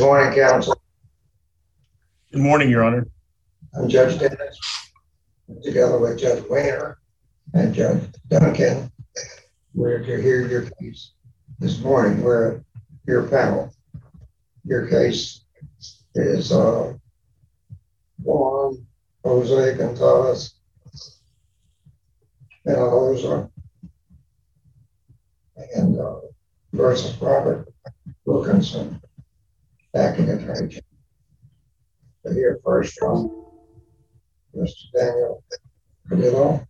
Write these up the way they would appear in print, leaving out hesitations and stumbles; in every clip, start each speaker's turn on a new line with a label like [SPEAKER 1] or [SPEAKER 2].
[SPEAKER 1] morning, counsel.
[SPEAKER 2] Good morning, Your Honor.
[SPEAKER 1] I'm Judge Dennis, together with Judge Weiner and Judge Duncan. We're to hear your case this morning. We're at your panel. Your case is Juan Jose Gonzalez Penaloza and versus Robert Wilkinson, acting attorney general. To hear first from Mr. Daniel Cadillo.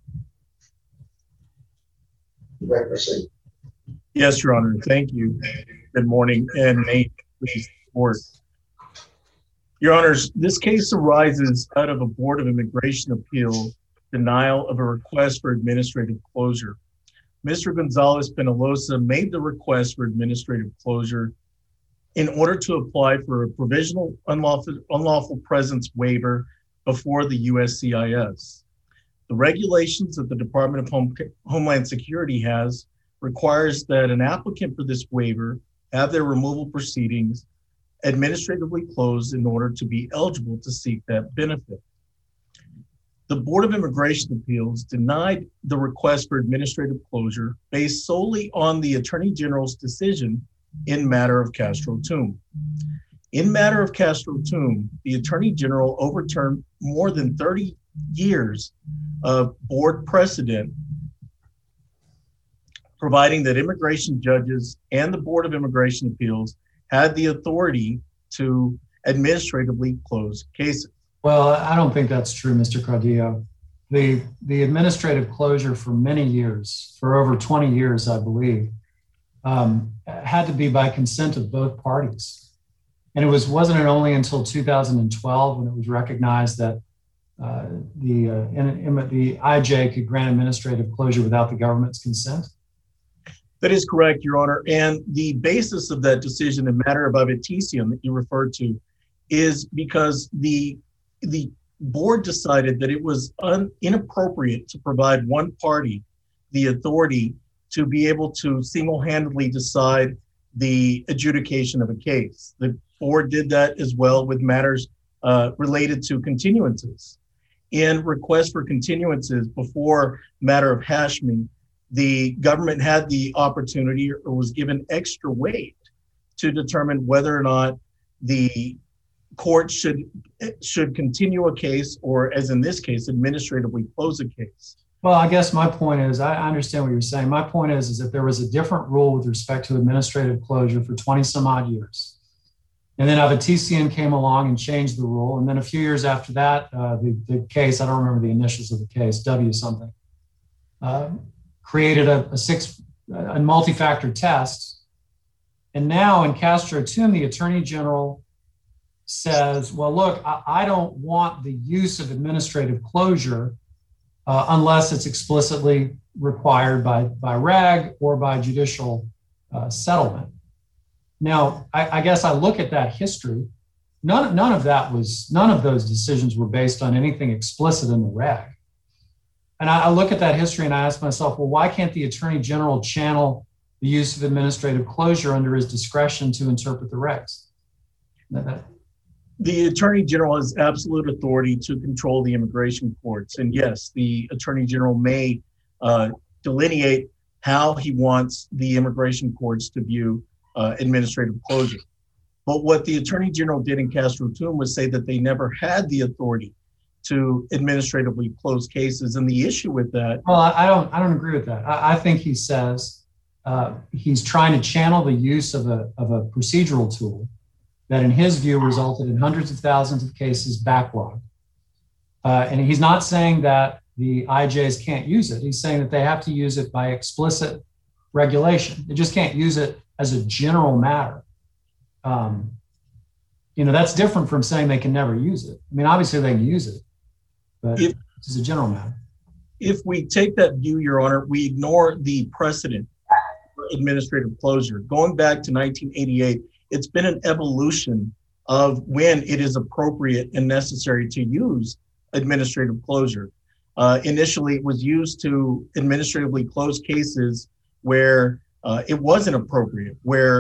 [SPEAKER 1] You may proceed.
[SPEAKER 2] Yes, Your Honor. Thank you. Good morning, and may it please the court. Your Honors, this case arises out of a Board of Immigration Appeals denial of a request for administrative closure. Mr. Gonzalez Penaloza made the request for administrative closure in order to apply for a provisional unlawful presence waiver before the USCIS. The regulations that the Department of Homeland Security has requires that an applicant for this waiver have their removal proceedings administratively closed in order to be eligible to seek that benefit. The Board of Immigration Appeals denied the request for administrative closure based solely on the Attorney General's decision in matter of Castro-Tum. In matter of Castro-Tum, the Attorney General overturned more than 30 years of board precedent, providing that immigration judges and the Board of Immigration Appeals had the authority to administratively close cases.
[SPEAKER 3] Well, I don't think that's true, Mr. Cardillo. The administrative closure for many years, for over 20 years, I believe, had to be by consent of both parties. And wasn't it only until 2012 when it was recognized that the IJ could grant administrative closure without the government's consent?
[SPEAKER 2] That is correct, Your Honor. And the basis of that decision in matter of Avetisium that you referred to is because the board decided that it was inappropriate to provide one party the authority to be able to single-handedly decide the adjudication of a case. The board did that as well with matters related to continuances. In request for continuances before matter of Hashmi, the government had the opportunity or was given extra weight to determine whether or not the court should continue a case or, as in this case, administratively close a case.
[SPEAKER 3] Well, I guess my point is, I understand what you're saying. My point is that there was a different rule with respect to administrative closure for 20 some odd years. And then Avetisium came along and changed the rule. And then a few years after that, the case, I don't remember the initials of the case, W something, created a multi-factor test. And now in Castro-Tum, the Attorney General says, well, look, I don't want the use of administrative closure unless it's explicitly required by reg or by judicial settlement. Now, I guess I look at that history. None of those decisions were based on anything explicit in the reg. And I look at that history and I ask myself, well, why can't the Attorney General channel the use of administrative closure under his discretion to interpret the regs?
[SPEAKER 2] The Attorney General has absolute authority to control the immigration courts. And yes, the Attorney General may delineate how he wants the immigration courts to view administrative closure. But what the Attorney General did in Castro-Tum was say that they never had the authority to administratively close cases. And the issue with that—
[SPEAKER 3] Well, I don't agree with that. I think he says he's trying to channel the use of a procedural tool that in his view resulted in hundreds of thousands of cases backlogged. And he's not saying that the IJs can't use it. He's saying that they have to use it by explicit regulation. They just can't use it as a general matter. That's different from saying they can never use it. I mean, obviously they can use it, but it's a general matter.
[SPEAKER 2] If we take that view, Your Honor, we ignore the precedent for administrative closure. Going back to 1988, it's been an evolution of when it is appropriate and necessary to use administrative closure. Initially, it was used to administratively close cases where it wasn't appropriate, where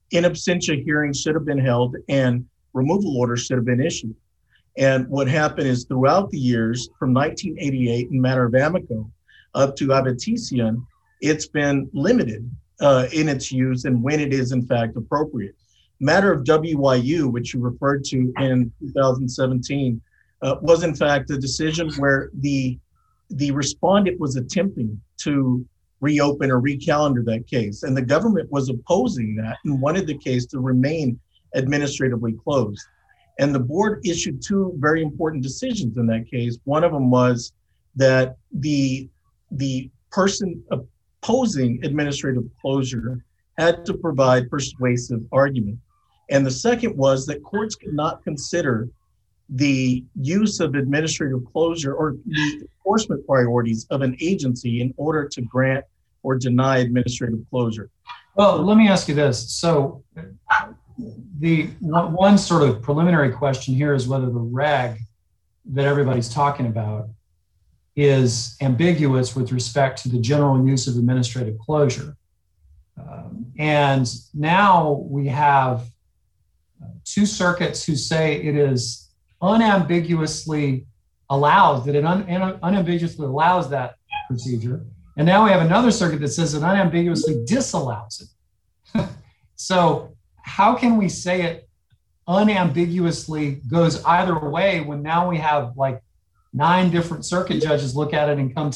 [SPEAKER 2] in absentia hearings should have been held and removal orders should have been issued. And what happened is throughout the years from 1988 in matter of Amico up to Abitician, it's been limited in its use and when it is in fact appropriate. Matter of WYU, which you referred to in 2017, was in fact a decision where the respondent was attempting to reopen or recalendar that case. And the government was opposing that and wanted the case to remain administratively closed. And the board issued two very important decisions in that case. One of them was that the person opposing administrative closure had to provide persuasive argument. And the second was that courts could not consider the use of administrative closure or the enforcement priorities of an agency in order to grant or deny administrative closure.
[SPEAKER 3] Well, let me ask you this. So the one sort of preliminary question here is whether the reg that everybody's talking about is ambiguous with respect to the general use of administrative closure. And now we have two circuits who say it is unambiguously allows, that it unambiguously allows that procedure. And now we have another circuit that says it unambiguously disallows it. So how can we say it unambiguously goes either way when now we have like 9 different circuit judges look at it and come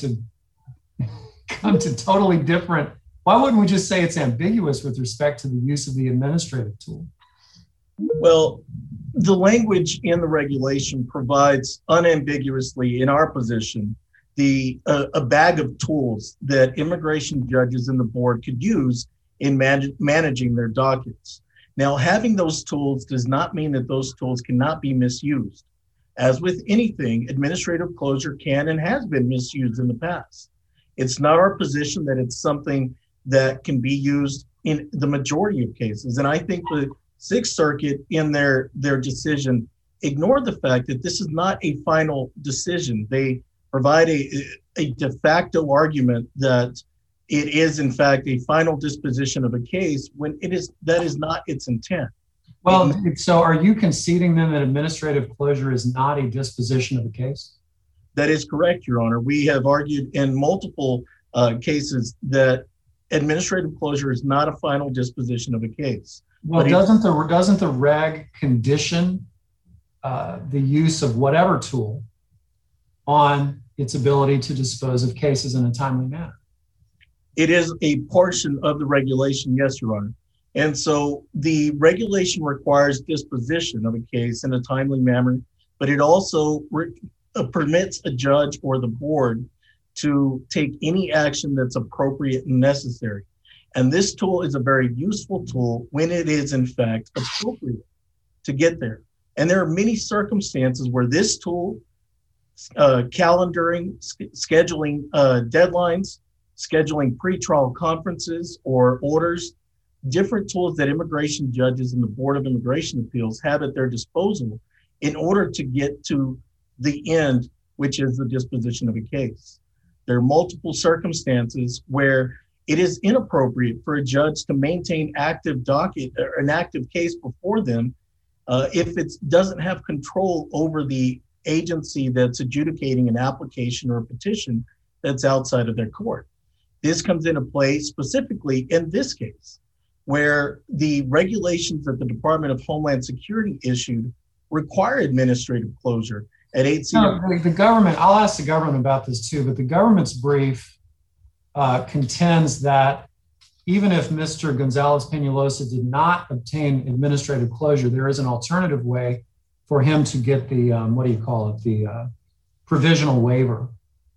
[SPEAKER 3] to totally different? Why wouldn't we just say it's ambiguous with respect to the use of the administrative tool?
[SPEAKER 2] Well, the language in the regulation provides unambiguously, in our position, a bag of tools that immigration judges and the board could use in managing their dockets. Now, having those tools does not mean that those tools cannot be misused. As with anything, administrative closure can and has been misused in the past. It's not our position that it's something that can be used in the majority of cases. And I think the Sixth Circuit in their decision ignored the fact that this is not a final decision. They provide a de facto argument that it is in fact a final disposition of a case when that is not its intent.
[SPEAKER 3] Well, so are you conceding then that administrative closure is not a disposition of a case?
[SPEAKER 2] That is correct, Your Honor. We have argued in multiple cases that administrative closure is not a final disposition of a case.
[SPEAKER 3] Well, doesn't the reg condition the use of whatever tool on its ability to dispose of cases in a timely manner?
[SPEAKER 2] It is a portion of the regulation, yes, Your Honor. And so the regulation requires disposition of a case in a timely manner, but it also permits a judge or the board to take any action that's appropriate and necessary. And this tool is a very useful tool when it is in fact appropriate to get there. And there are many circumstances where this tool, calendaring, scheduling deadlines, scheduling pretrial conferences or orders, different tools that immigration judges and the Board of Immigration Appeals have at their disposal in order to get to the end, which is the disposition of a case. There are multiple circumstances where it is inappropriate for a judge to maintain active docket or an active case before them if it doesn't have control over the agency that's adjudicating an application or a petition that's outside of their court. This comes into play specifically in this case, where the regulations that the Department of Homeland Security issued require administrative closure at 8
[SPEAKER 3] No, the government, I'll ask the government about this too, but the government's brief contends that even if Mr. Gonzalez-Peñalosa did not obtain administrative closure, there is an alternative way for him to get the, the provisional waiver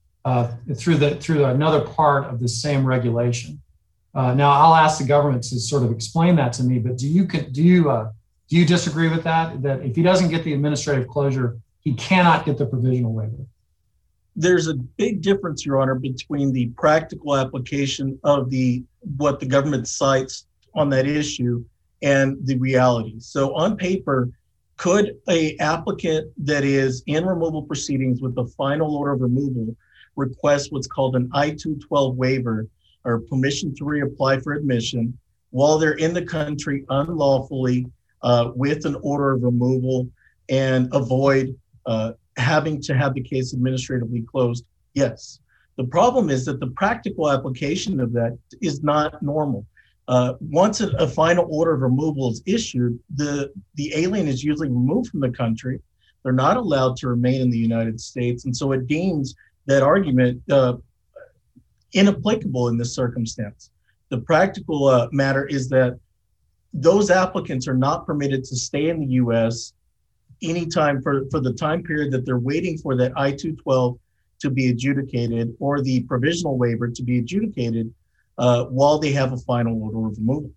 [SPEAKER 3] through another part of the same regulation. Now, I'll ask the government to sort of explain that to me, but do you disagree with that? That if he doesn't get the administrative closure, he cannot get the provisional waiver?
[SPEAKER 2] There's a big difference, Your Honor, between the practical application of what the government cites on that issue and the reality. So on paper, could a applicant that is in removal proceedings with a final order of removal request what's called an I-212 waiver or permission to reapply for admission while they're in the country unlawfully with an order of removal and avoid having to have the case administratively closed? Yes. The problem is that the practical application of that is not normal. Once a final order of removal is issued, the alien is usually removed from the country. They're not allowed to remain in the United States. And so it deems that argument inapplicable in this circumstance. The practical matter is that those applicants are not permitted to stay in the U.S. anytime for the time period that they're waiting for that I-212 to be adjudicated or the provisional waiver to be adjudicated while they have a final order of removal.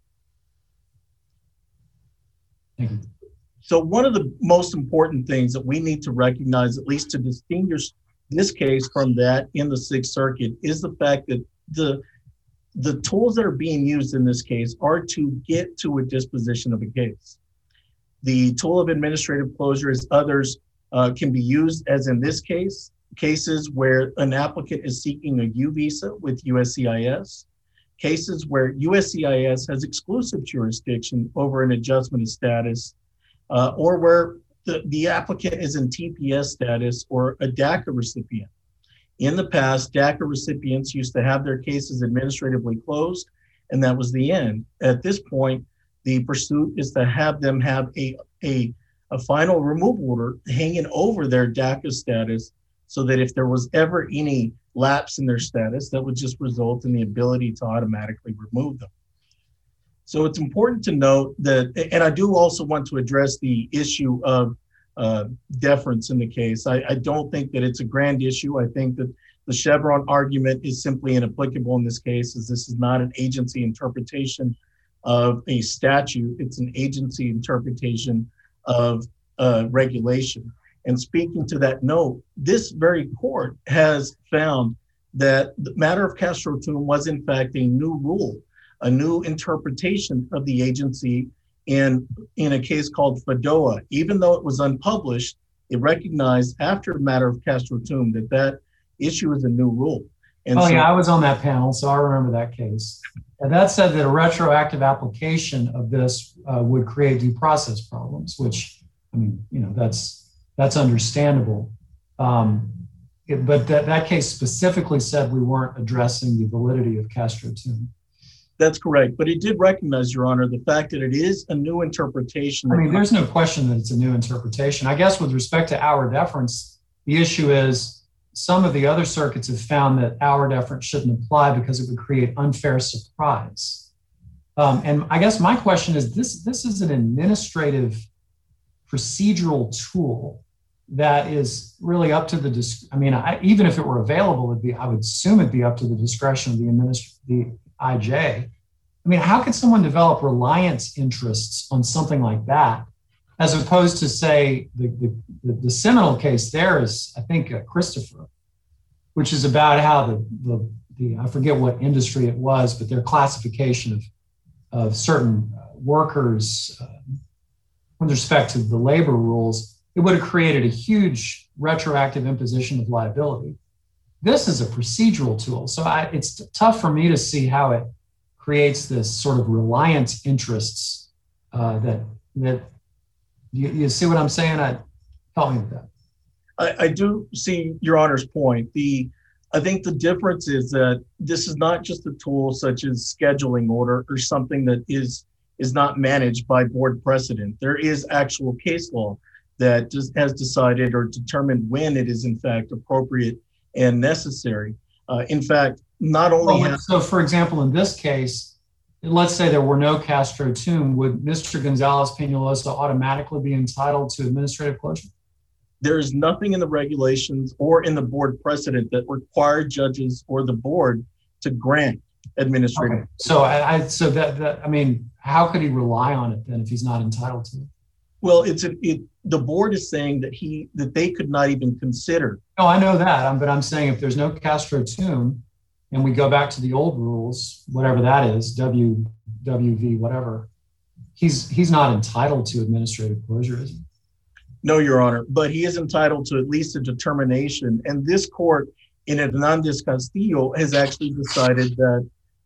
[SPEAKER 2] So one of the most important things that we need to recognize, at least to distinguish this case from that in the Sixth Circuit, is the fact that the tools that are being used in this case are to get to a disposition of a case. The tool of administrative closure, as others can be used, as in this case, cases where an applicant is seeking a U visa with USCIS, cases where USCIS has exclusive jurisdiction over an adjustment of status, or where the applicant is in TPS status or a DACA recipient. In the past, DACA recipients used to have their cases administratively closed, and that was the end. At this point, the pursuit is to have them have a final removal order hanging over their DACA status, so that if there was ever any lapse in their status, that would just result in the ability to automatically remove them. So it's important to note that, and I do also want to address the issue of deference in the case. I don't think that it's a grand issue. I think that the Chevron argument is simply inapplicable in this case, as this is not an agency interpretation of a statute. It's an agency interpretation of regulation. And speaking to that note, this very court has found that the matter of Castro-Tum was in fact a new rule, a new interpretation of the agency in a case called FADOA. Even though it was unpublished, it recognized after the matter of Castro-Tum that issue is a new rule. And
[SPEAKER 3] yeah, I was on that panel, so I remember that case. And that said that a retroactive application of this would create due process problems, which, I mean, that's understandable. But that case specifically said we weren't addressing the validity of Castro-Tum.
[SPEAKER 2] That's correct. But it did recognize, Your Honor, the fact that it is a new interpretation.
[SPEAKER 3] I mean, there's no question that it's a new interpretation. I guess with respect to our deference, the issue is some of the other circuits have found that our deference shouldn't apply because it would create unfair surprise. And I guess my question is, this is an administrative procedural tool that is really up to the, even if it were available, I would assume it'd be up to the discretion of the IJ. I mean, how could someone develop reliance interests on something like that, as opposed to, say, the seminal case there is, I think, Christopher, which is about how the I forget what industry it was, but their classification of certain workers with respect to the labor rules, it would have created a huge retroactive imposition of liability. This is a procedural tool, so it's tough for me to see how it creates this sort of reliance interests that you see what I'm saying? Help me with that.
[SPEAKER 2] I do see Your Honor's point. I think the difference is that this is not just a tool such as scheduling order or something that is not managed by board precedent. There is actual case law that has decided or determined when it is in fact appropriate and necessary. In fact, not only
[SPEAKER 3] so for example, in this case, let's say there were no Castro-Tum, would Mr. Gonzalez-Peñalosa automatically be entitled to administrative closure?
[SPEAKER 2] There is nothing in the regulations or in the board precedent that require judges or the board to grant administrative.
[SPEAKER 3] Okay. So I mean, how could he rely on it then if he's not entitled to it?
[SPEAKER 2] Well, the board is saying that they could not even consider.
[SPEAKER 3] No, I know that, but I'm saying if there's no Castro-Tum and we go back to the old rules, whatever that is, WV, whatever, he's not entitled to administrative closure, is he?
[SPEAKER 2] No, Your Honor, but he is entitled to at least a determination. And this court in Hernandez Castillo has actually decided that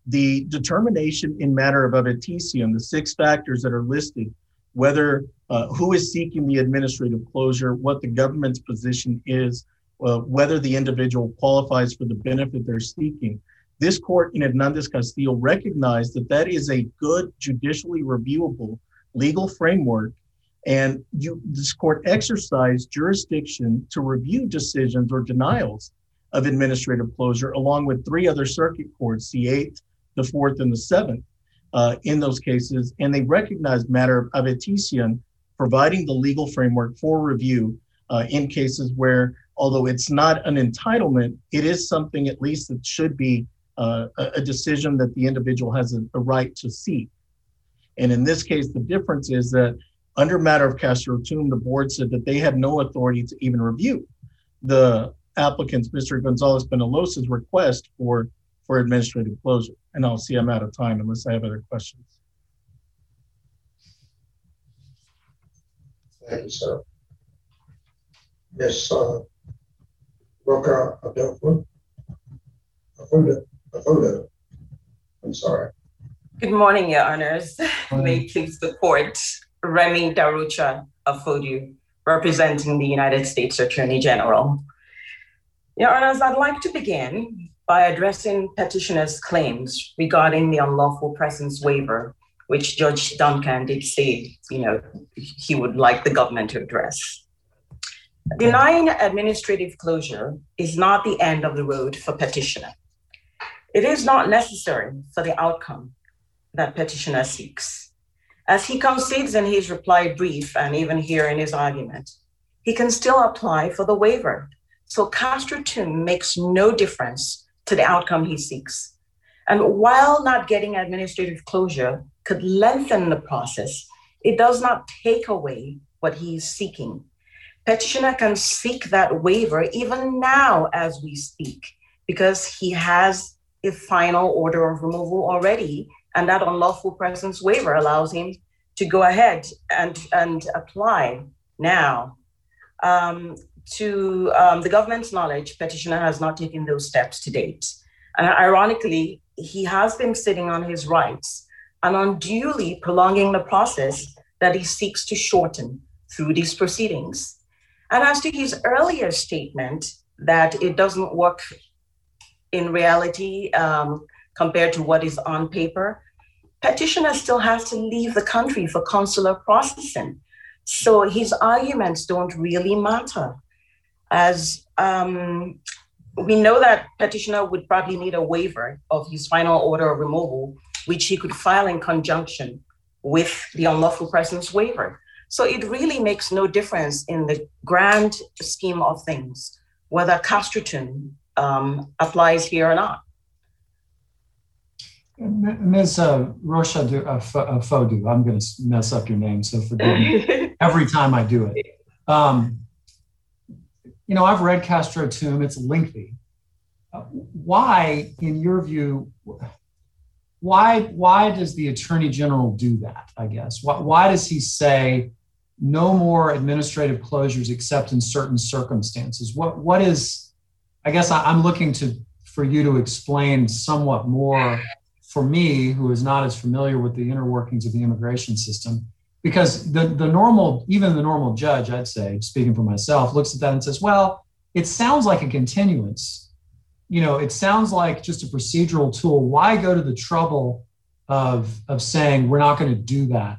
[SPEAKER 2] the determination in matter of adventitium, the 6 factors that are listed, whether who is seeking the administrative closure, what the government's position is, whether the individual qualifies for the benefit they're seeking. This court in Hernandez Castillo recognized that that is a good judicially reviewable legal framework, and this court exercised jurisdiction to review decisions or denials of administrative closure, along with 3 other circuit courts, the 8th, the 4th, and the 7th, in those cases. And they recognized matter of adventitium, providing the legal framework for review in cases where, although it's not an entitlement, it is something at least that should be a decision that the individual has a right to seek. And in this case, the difference is that under matter of Castro-Tum, the board said that they had no authority to even review the applicant's, Mr. Gonzalez-Penalos's, request for administrative closure. And I'll see I'm out of time unless I have other questions.
[SPEAKER 1] Thank you, sir. Yes, Roca Adelphua. Afuda. I'm sorry.
[SPEAKER 4] Good morning, Your Honors. May it please the court, Remy Darucha Afodu, representing the United States Attorney General. Your Honors, I'd like to begin by addressing petitioner's claims regarding the unlawful presence waiver, which Judge Duncan did say, he would like the government to address. Denying administrative closure is not the end of the road for petitioner. It is not necessary for the outcome that petitioner seeks. As he concedes in his reply brief and even here in his argument, he can still apply for the waiver. So Castro-Tum makes no difference to the outcome he seeks. And while not getting administrative closure could lengthen the process, it does not take away what he is seeking. Petitioner can seek that waiver even now as we speak, because he has a final order of removal already, and that unlawful presence waiver allows him to go ahead and apply now. To the government's knowledge, petitioner has not taken those steps to date. And ironically, he has been sitting on his rights and unduly prolonging the process that he seeks to shorten through these proceedings. And as to his earlier statement that it doesn't work in reality compared to what is on paper, petitioner still has to leave the country for consular processing. So his arguments don't really matter. As we know that petitioner would probably need a waiver of his final order of removal, which he could file in conjunction with the unlawful presence waiver. So it really makes no difference in the grand scheme of things, whether Castro-Tum applies here or not.
[SPEAKER 3] Ms. Rocha Fodu, I'm going to mess up your name, so forgive me every time I do it. I've read Castro-Tum, it's lengthy. Why, in your view, why does the Attorney General do that, I guess? Why does he say no more administrative closures except in certain circumstances? What is, I guess I'm looking for you to explain somewhat more for me, who is not as familiar with the inner workings of the immigration system, because even the normal judge, I'd say, speaking for myself, looks at that and says, well, it sounds like a continuance. It sounds like just a procedural tool. Why go to the trouble of saying we're not going to do that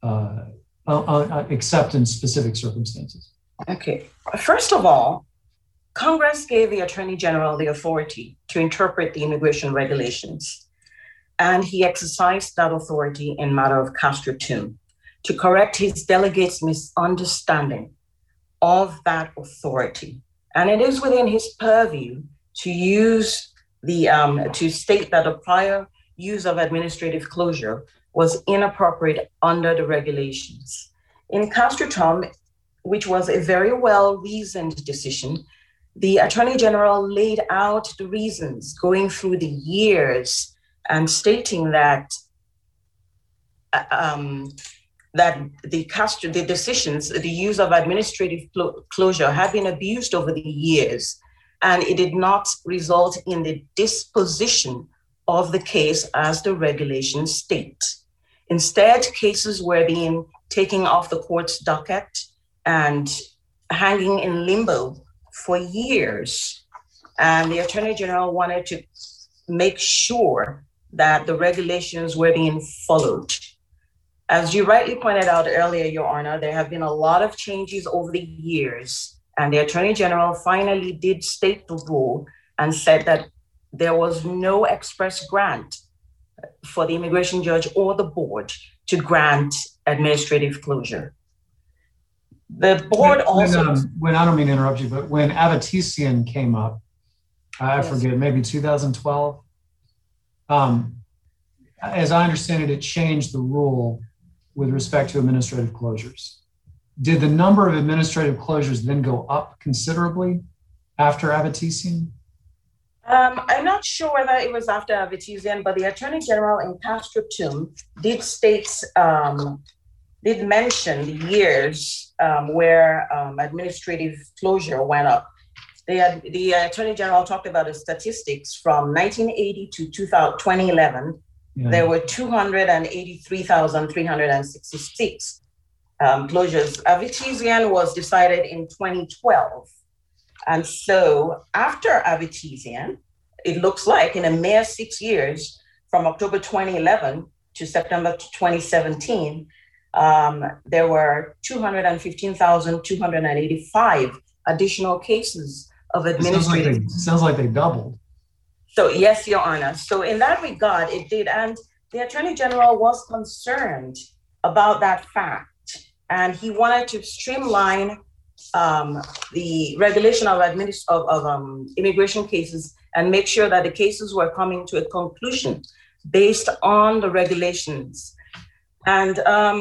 [SPEAKER 3] except in specific circumstances?
[SPEAKER 4] Okay. First of all, Congress gave the Attorney General the authority to interpret the immigration regulations, and he exercised that authority in matter of Castro-Tum to correct his delegates' misunderstanding of that authority. And it is within his purview to use to state that a prior use of administrative closure was inappropriate under the regulations. In Castro-Tum, which was a very well-reasoned decision, the Attorney General laid out the reasons going through the years and stating that the decisions, the use of administrative closure had been abused over the years, and it did not result in the disposition of the case as the regulations state. Instead, cases were being taken off the court's docket and hanging in limbo for years. And the Attorney General wanted to make sure that the regulations were being followed. As you rightly pointed out earlier, Your Honor, there have been a lot of changes over the years, and the Attorney General finally did state the rule and said that there was no express grant for the immigration judge or the board to grant administrative closure. The board
[SPEAKER 3] when I don't mean to interrupt you, but when Avatisian came up, I forget, maybe 2012, as I understand it, it changed the rule with respect to administrative closures. Did the number of administrative closures then go up considerably after Avatisian?
[SPEAKER 4] I'm not sure whether it was after Avatisian, but the Attorney General in Castro-Tum did mention the years where administrative closure went up. The Attorney General talked about the statistics from 1980 to 2011. Yeah. There were 283,366 closures. Avatisian was decided in 2012. And so after Avatisian, it looks like in a mere 6 years, from October 2011 to September 2017, there were 215,285 additional cases of administrative.
[SPEAKER 3] Sounds like they doubled.
[SPEAKER 4] So yes, Your Honor. So in that regard, it did. And the Attorney General was concerned about that fact. And he wanted to streamline the regulation of immigration cases and make sure that the cases were coming to a conclusion based on the regulations. And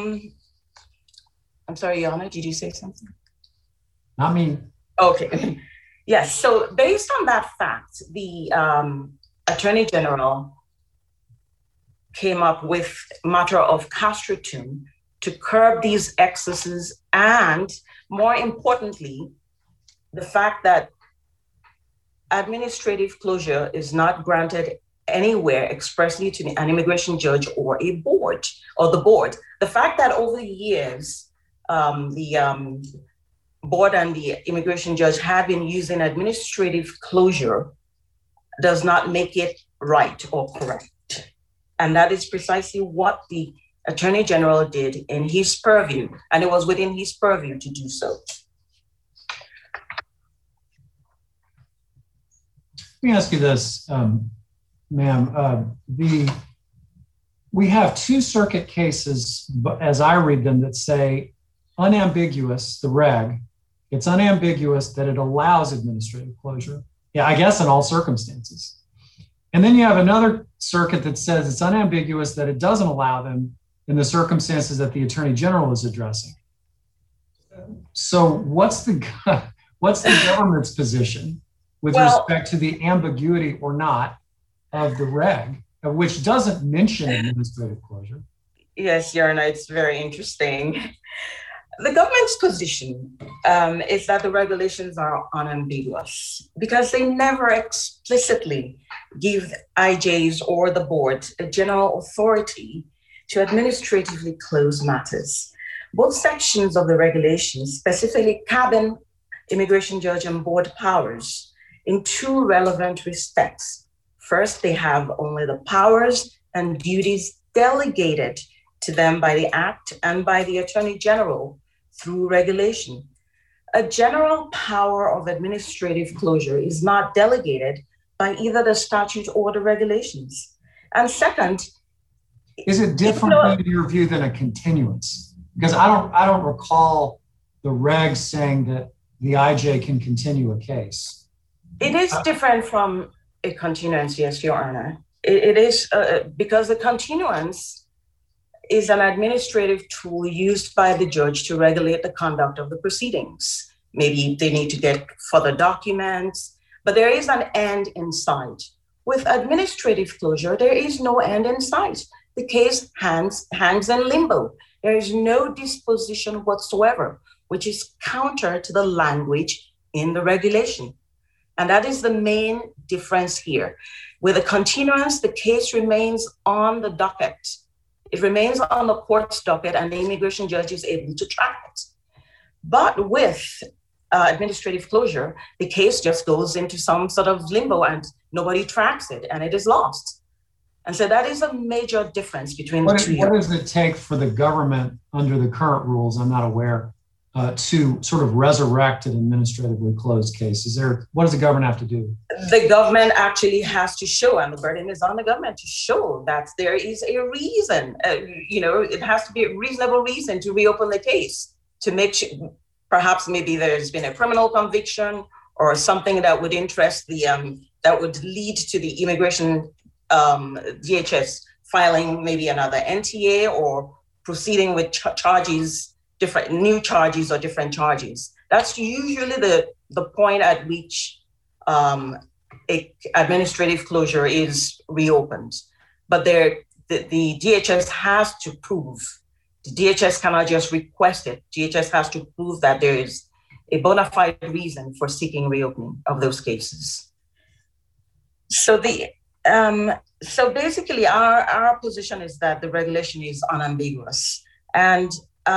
[SPEAKER 4] I'm sorry, Your Honor, did you say something?
[SPEAKER 3] Not me.
[SPEAKER 4] Okay. Yes. So based on that fact, the Attorney General came up with matter of Castro-Tum to curb these excesses, and more importantly, the fact that administrative closure is not granted anywhere expressly to an immigration judge or a board or the board. The fact that over the years, the board and the immigration judge have been using administrative closure does not make it right or correct. And that is precisely what the Attorney General did in his purview, and it was within his purview to do so.
[SPEAKER 3] Let me ask you this, ma'am. We have two circuit cases, as I read them, that say unambiguous, the reg, it's unambiguous that it allows administrative closure. Yeah, I guess in all circumstances. And then you have another circuit that says it's unambiguous that it doesn't allow them in the circumstances that the Attorney General is addressing. So what's the government's position with respect to the ambiguity or not of the reg, which doesn't mention administrative closure?
[SPEAKER 4] Yes, Your Honor, it's very interesting. The government's position is that the regulations are unambiguous because they never explicitly give IJs or the board a general authority to administratively close matters. Both sections of the regulations specifically cabin immigration judge and board powers in two relevant respects. First, they have only the powers and duties delegated to them by the Act and by the Attorney General through regulation. A general power of administrative closure is not delegated by either the statute or the regulations. And second,
[SPEAKER 3] is it different in your view than a continuance? Because I don't recall the regs saying that the IJ can continue a case.
[SPEAKER 4] It is different from a continuance, yes, Your Honor. It is because the continuance is an administrative tool used by the judge to regulate the conduct of the proceedings. Maybe they need to get further documents, but there is an end in sight. With administrative closure, there is no end in sight. The case hangs in limbo. There is no disposition whatsoever, which is counter to the language in the regulation. And that is the main difference here. With a continuance, the case remains on the docket. It remains on the court's docket, and the immigration judge is able to track it. But with administrative closure, the case just goes into some sort of limbo and nobody tracks it and it is lost. And so that is a major difference between the two.
[SPEAKER 3] What does it take for the government under the current rules, I'm not aware, to sort of resurrect an administratively closed case? What does the government have to do?
[SPEAKER 4] The government actually has to show, and the burden is on the government to show that there is a reason, it has to be a reasonable reason to reopen the case, to make sure, perhaps maybe there's been a criminal conviction or something that would interest that would lead to the immigration DHS filing maybe another NTA or proceeding with charges, different new charges or different charges. That's usually the point at which administrative closure is reopened. But the DHS has to prove. The DHS cannot just request it. DHS has to prove that there is a bona fide reason for seeking reopening of those cases. So basically, our position is that the regulation is unambiguous, and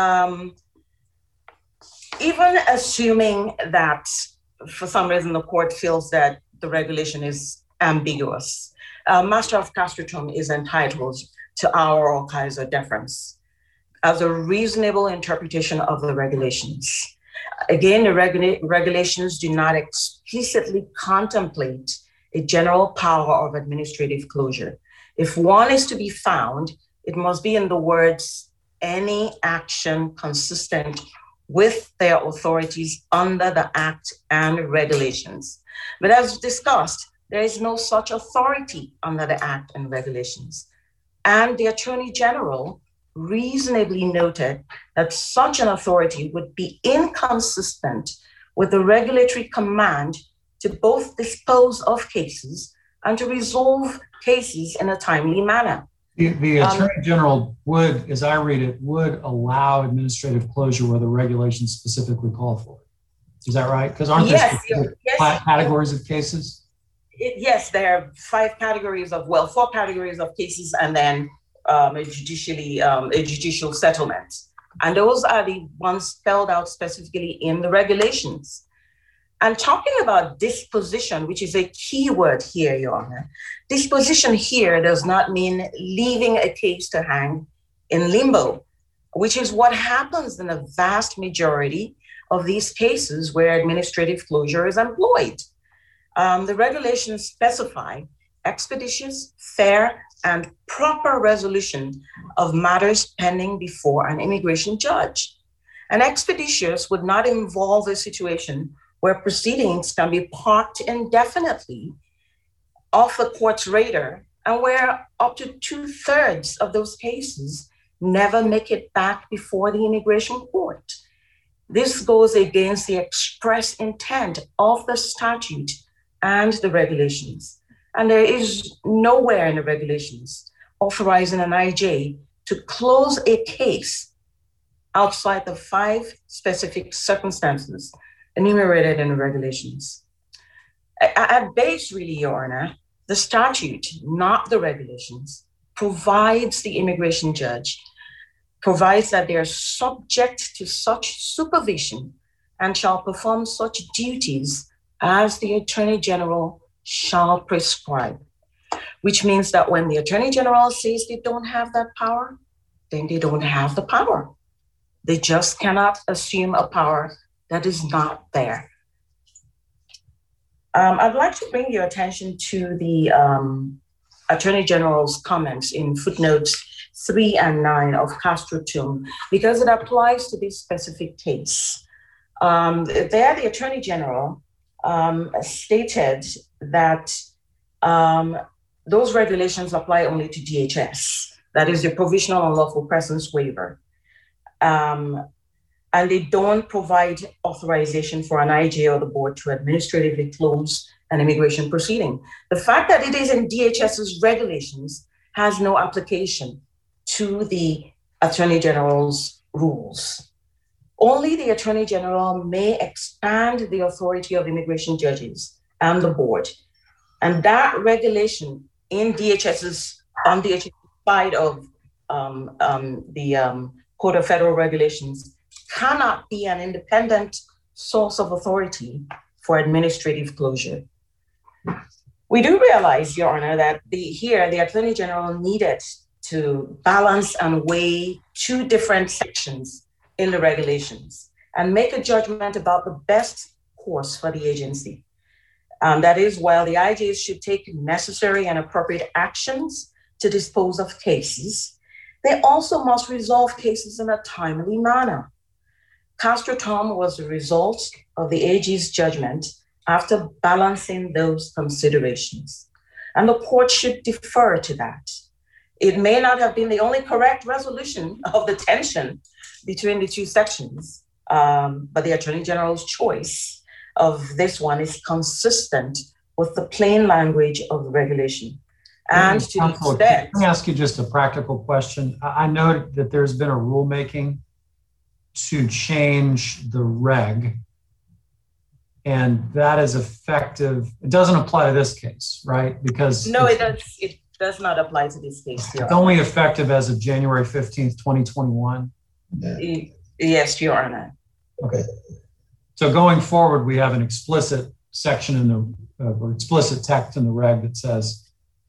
[SPEAKER 4] even assuming that for some reason the court feels that the regulation is ambiguous, Master of Castro Tum is entitled to our or Kaiser deference as a reasonable interpretation of the regulations. Again, the regulations do not explicitly contemplate a general power of administrative closure. If one is to be found, it must be in the words, any action consistent with their authorities under the Act and regulations. But as discussed, there is no such authority under the Act and regulations. And the Attorney General reasonably noted that such an authority would be inconsistent with the regulatory command to both dispose of cases and to resolve cases in a timely manner.
[SPEAKER 3] The Attorney General would, as I read it, would allow administrative closure where the regulations specifically call for it. Is that right? Because aren't there categories of cases?
[SPEAKER 4] Yes, there are four categories of cases, and then a judicial settlement. And those are the ones spelled out specifically in the regulations. And talking about disposition, which is a key word here, Your Honor, disposition here does not mean leaving a case to hang in limbo, which is what happens in the vast majority of these cases where administrative closure is employed. The regulations specify expeditious, fair, and proper resolution of matters pending before an immigration judge. And expeditious would not involve a situation where proceedings can be parked indefinitely off the court's radar and where up to 2/3 of those cases never make it back before the immigration court. This goes against the express intent of the statute and the regulations. And there is nowhere in the regulations authorizing an IJ to close a case outside the 5 specific circumstances enumerated in the regulations. At base, really, Your Honor, the statute, not the regulations, provides the immigration judge, provides that they are subject to such supervision and shall perform such duties as the Attorney General shall prescribe, which means that when the Attorney General says they don't have that power, then they don't have the power. They just cannot assume a power that is not there. I'd like to bring your attention to the Attorney General's comments in footnotes 3 and 9 of Castro Tum, because it applies to this specific case. There, the Attorney General stated that those regulations apply only to DHS, that is the provisional unlawful presence waiver. And they don't provide authorization for an IJ or the board to administratively close an immigration proceeding. The fact that it is in DHS's regulations has no application to the Attorney General's rules. Only the Attorney General may expand the authority of immigration judges and the board. And that regulation in DHS's, on DHS's side of the Code of Federal Regulations cannot be an independent source of authority for administrative closure. We do realize, Your Honor, that the Attorney General needed to balance and weigh two different sections in the regulations and make a judgment about the best course for the agency. That is, while the IJs should take necessary and appropriate actions to dispose of cases, they also must resolve cases in a timely manner. Castro-Tum was the result of the AG's judgment after balancing those considerations, and the court should defer to that. It may not have been the only correct resolution of the tension between the two sections, but the Attorney General's choice of this one is consistent with the plain language of the regulation. And to the extent—
[SPEAKER 3] Let me ask you just a practical question. I know that there's been a rulemaking to change the reg, and that is effective. It doesn't apply to this case, right? Because
[SPEAKER 4] no, it does not apply to this case.
[SPEAKER 3] It's only effective as of January 15th, 2021.
[SPEAKER 4] Yes, Your Honor.
[SPEAKER 3] Okay. So going forward, we have an explicit section in the or explicit text in the reg that says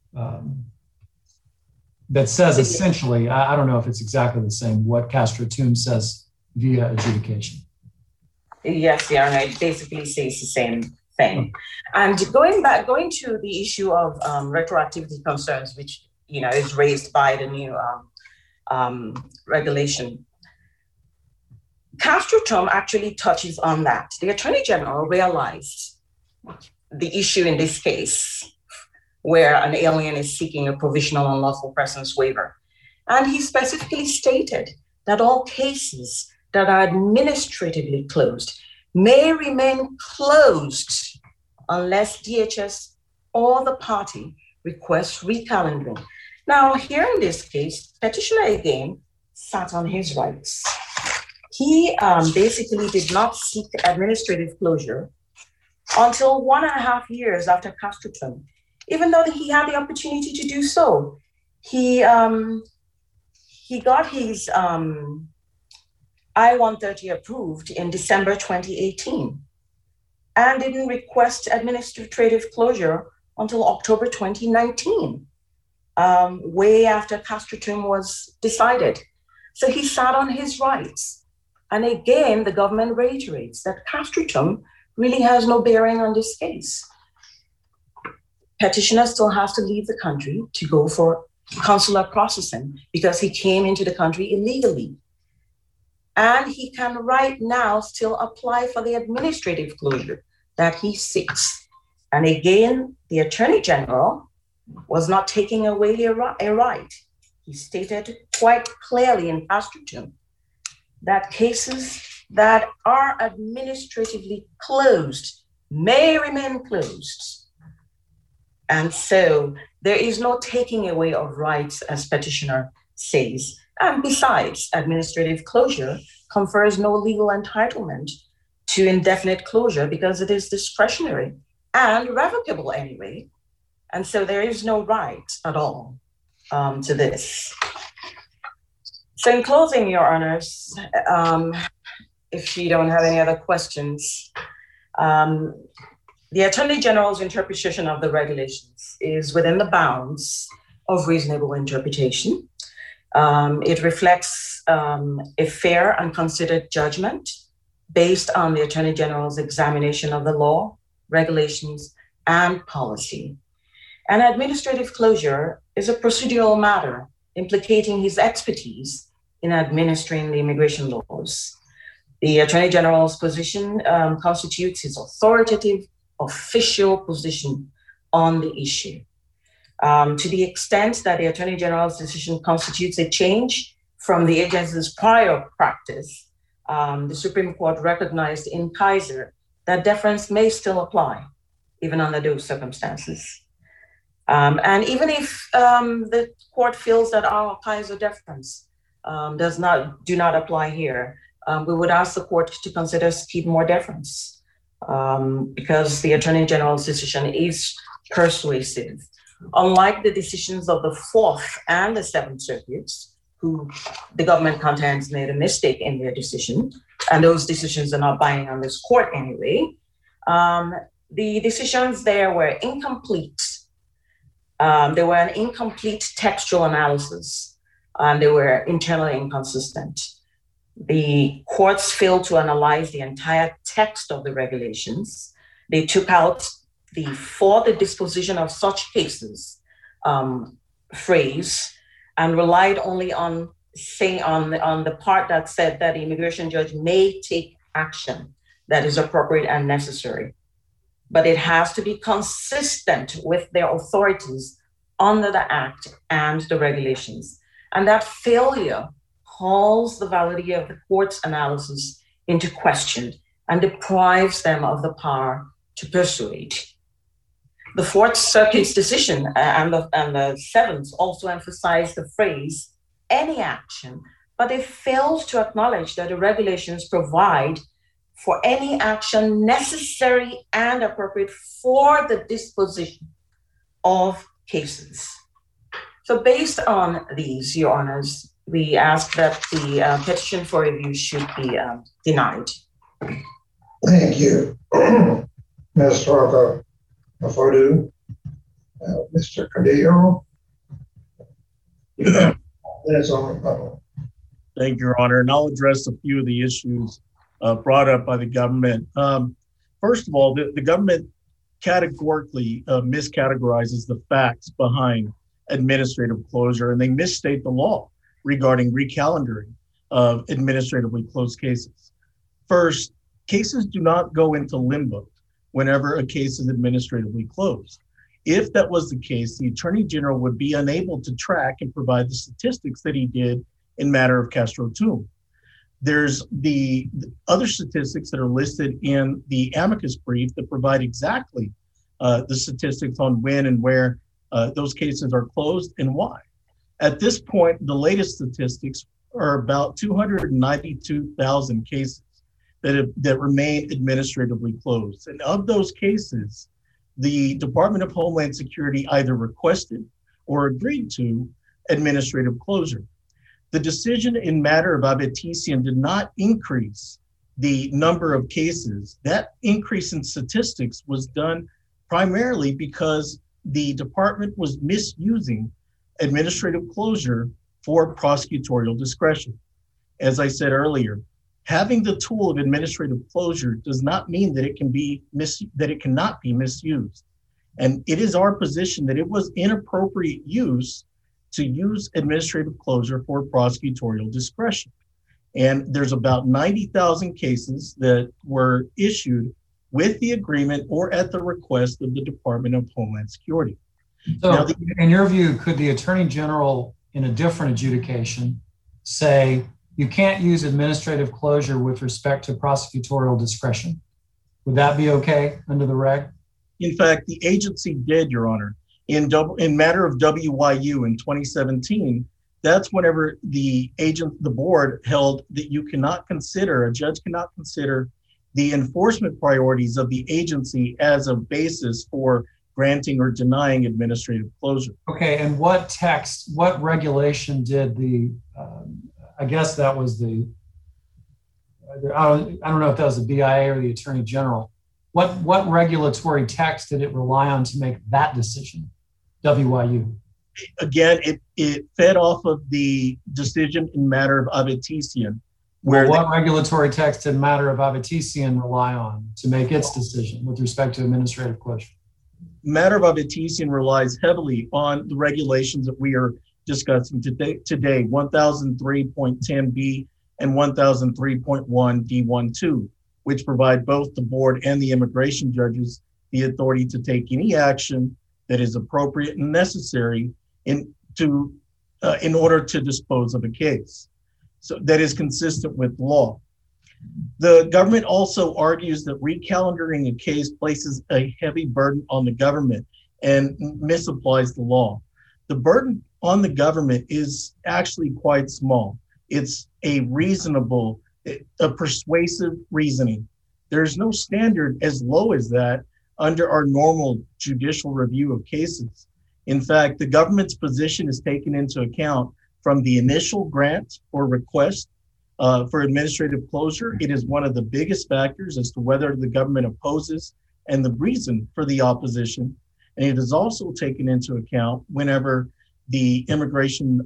[SPEAKER 3] essentially, I don't know if it's exactly the same, what Castro-Tum says via adjudication. Yes,
[SPEAKER 4] Your Honor, it basically says the same thing. And going to the issue of retroactivity concerns, which is raised by the new regulation, Castro-Tum actually touches on that. The Attorney General realized the issue in this case, where an alien is seeking a provisional unlawful presence waiver. And he specifically stated that all cases that are administratively closed may remain closed unless DHS or the party requests recalendering. Now, here in this case, petitioner again sat on his rights. He basically did not seek administrative closure until 1.5 years after Castro-Tum, even though he had the opportunity to do so. He got his I-130 approved in December 2018 and didn't request administrative closure until October 2019, way after Castro-Tum was decided. So he sat on his rights. And again, the government reiterates that Castro-Tum really has no bearing on this case. Petitioner still has to leave the country to go for consular processing because he came into the country illegally. And he can right now still apply for the administrative closure that he seeks. And again, the Attorney General was not taking away a right. He stated quite clearly in Castro-Tum that cases that are administratively closed may remain closed. And so there is no taking away of rights, as petitioner says. And besides, administrative closure confers no legal entitlement to indefinite closure because it is discretionary and revocable anyway. And so there is no right at all to this. So in closing, Your Honors, if you don't have any other questions, the Attorney General's interpretation of the regulations is within the bounds of reasonable interpretation. It reflects a fair and considered judgment based on the Attorney General's examination of the law, regulations, and policy. And administrative closure is a procedural matter implicating his expertise in administering the immigration laws. The Attorney General's position constitutes his authoritative official position on the issue. To the extent that the Attorney General's decision constitutes a change from the agency's prior practice, the Supreme Court recognized in Kaiser that deference may still apply, even under those circumstances. And even if the court feels that our Kaiser deference do not apply here, we would ask the court to consider Skidmore deference because the Attorney General's decision is persuasive. Unlike the decisions of the Fourth and the Seventh Circuits, who the government contends made a mistake in their decision, and those decisions are not binding on this court anyway, the decisions there were incomplete. They were an incomplete textual analysis, and they were internally inconsistent. The courts failed to analyze the entire text of the regulations. They took out the "for the disposition of such cases" phrase and relied only on the part that said that the immigration judge may take action that is appropriate and necessary. But it has to be consistent with their authorities under the Act and the regulations. And that failure calls the validity of the court's analysis into question and deprives them of the power to persuade. The Fourth Circuit's decision and the Seventh also emphasized the phrase "any action," but they failed to acknowledge that the regulations provide for any action necessary and appropriate for the disposition of cases. So based on these, Your Honors, we ask that the petition for review should be denied.
[SPEAKER 1] Thank you, Ms. Rocco Afodu. Mr. Cadillo, that's on the phone.
[SPEAKER 2] Thank you, Your Honor, and I'll address a few of the issues brought up by the government. First of all, the government categorically miscategorizes the facts behind administrative closure, and they misstate the law regarding recalendaring of administratively closed cases. First, cases do not go into limbo whenever a case is administratively closed. If that was the case, the Attorney General would be unable to track and provide the statistics that he did in matter of Castro Tum. There's the other statistics that are listed in the amicus brief that provide exactly the statistics on when and where those cases are closed and why. At this point, the latest statistics are about 292,000 cases that remain administratively closed. And of those cases, the Department of Homeland Security either requested or agreed to administrative closure. The decision in matter of Abetisian did not increase the number of cases. That increase in statistics was done primarily because the department was misusing administrative closure for prosecutorial discretion. As I said earlier, having the tool of administrative closure does not mean that it cannot be misused. And it is our position that it was inappropriate use to use administrative closure for prosecutorial discretion. And there's about 90,000 cases that were issued with the agreement or at the request of the Department of Homeland Security.
[SPEAKER 3] So,
[SPEAKER 2] now,
[SPEAKER 3] in your view, could the Attorney General in a different adjudication say you can't use administrative closure with respect to prosecutorial discretion? Would that be okay under the reg?
[SPEAKER 2] In fact, the agency did, Your Honor. In matter of WYU in 2017, that's whenever the board held that a judge cannot consider the enforcement priorities of the agency as a basis for granting or denying administrative closure.
[SPEAKER 3] Okay, and what regulation did I guess that was I don't know if that was the BIA or the Attorney General. What regulatory text did it rely on to make that decision, WYU?
[SPEAKER 2] Again, it fed off of the decision in matter of Abetisian.
[SPEAKER 3] What regulatory text did matter of Abetisian rely on to make its decision with respect to administrative closure?
[SPEAKER 2] Matter of Abetisian relies heavily on the regulations that we are discussing today, 1003.10b and 1003.1d12, which provide both the board and the immigration judges the authority to take any action that is appropriate and necessary in order to dispose of a case. So that is consistent with law. The government also argues that recalendaring a case places a heavy burden on the government and misapplies the law. The burden on the government is actually quite small. It's a persuasive reasoning There's no standard as low as that under our normal judicial review of cases. In fact, the government's position is taken into account from the initial grant or request for administrative closure. It is one of the biggest factors as to whether the government opposes and the reason for the opposition. And it is also taken into account whenever the immigration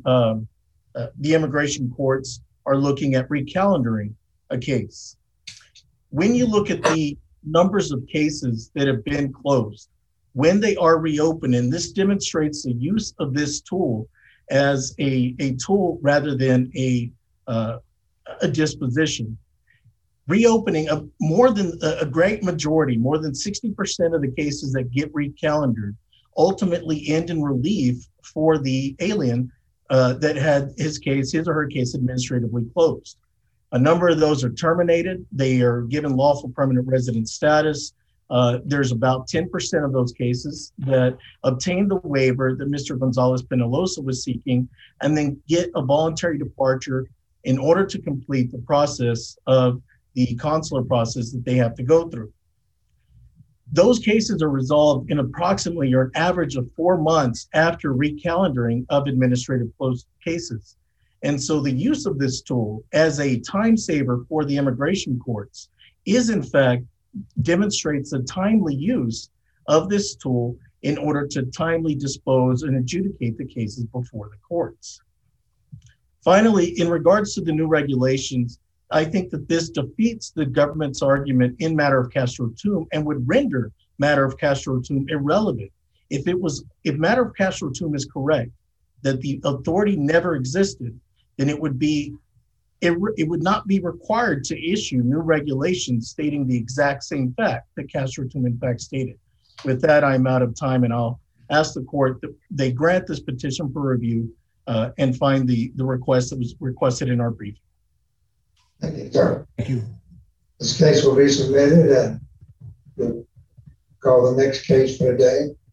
[SPEAKER 2] courts are looking at recalendaring a case. When you look at the numbers of cases that have been closed, when they are reopened, and this demonstrates the use of this tool as a tool rather than a disposition. Reopening more than a great majority, more than 60% of the cases that get recalendared ultimately end in relief for the alien that had his or her case administratively closed. A number of those are terminated. They are given lawful permanent resident status. There's about 10% of those cases that obtain the waiver that Mr. Gonzalez Penalosa was seeking and then get a voluntary departure in order to complete the process of the consular process that they have to go through. Those cases are resolved in approximately or an average of 4 months after recalendering of administrative closed cases. And so the use of this tool as a time saver for the immigration courts is in fact demonstrates a timely use of this tool in order to timely dispose and adjudicate the cases before the courts. Finally, in regards to the new regulations, I think that this defeats the government's argument in matter of Castro-Tum and would render matter of Castro-Tum irrelevant. If matter of Castro-Tum is correct, that the authority never existed, then it would not be required to issue new regulations stating the exact same fact that Castro-Tum in fact stated. With that, I'm out of time, and I'll ask the court that they grant this petition for review and find the request that was requested in our briefing.
[SPEAKER 1] Thank you, sir.
[SPEAKER 3] Thank you.
[SPEAKER 1] This case will be submitted and we'll call the next case for the day.